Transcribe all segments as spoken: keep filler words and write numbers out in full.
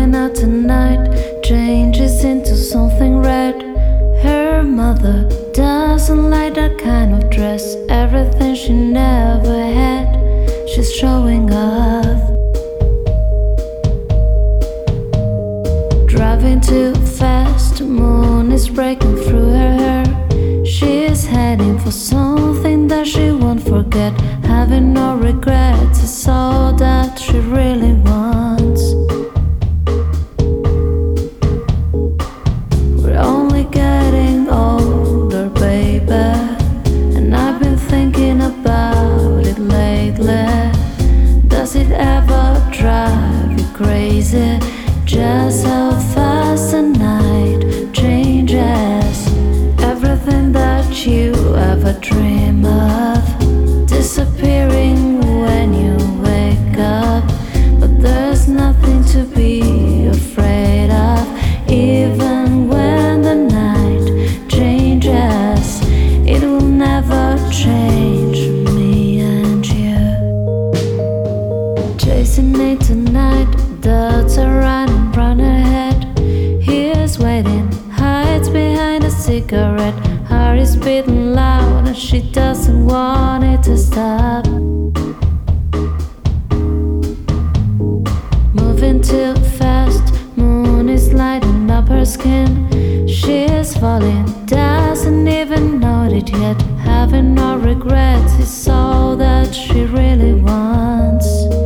Looking at the night changes into something red. Her mother doesn't like that kind of dress. Everything she never had, she's showing off. Driving too fast, the moon is breaking through her hair. She's heading for something that she won't forget. Having no regrets is all that she really wants. We're only getting older, baby, and I've been thinking about it lately. Does it ever drive you crazy? Just how fast the night changes. Everything that you ever dream of disappearing when you wake up. But there's nothing to be afraid of. Even when the night changes, it will never change me and you. Chasing it tonight, dots are running round her head. He is waiting, hides behind a cigarette. Heart is beating loud and she doesn't want it to stop. Moving too fast, moon is lighting up her skin. She is falling, doesn't even know it yet. Having no regrets is all that she really wants.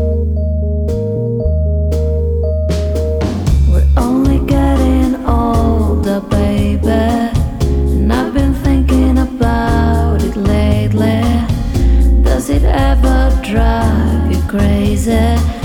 We're only getting older, baby, and I've been thinking about it lately. Does it ever drive you crazy?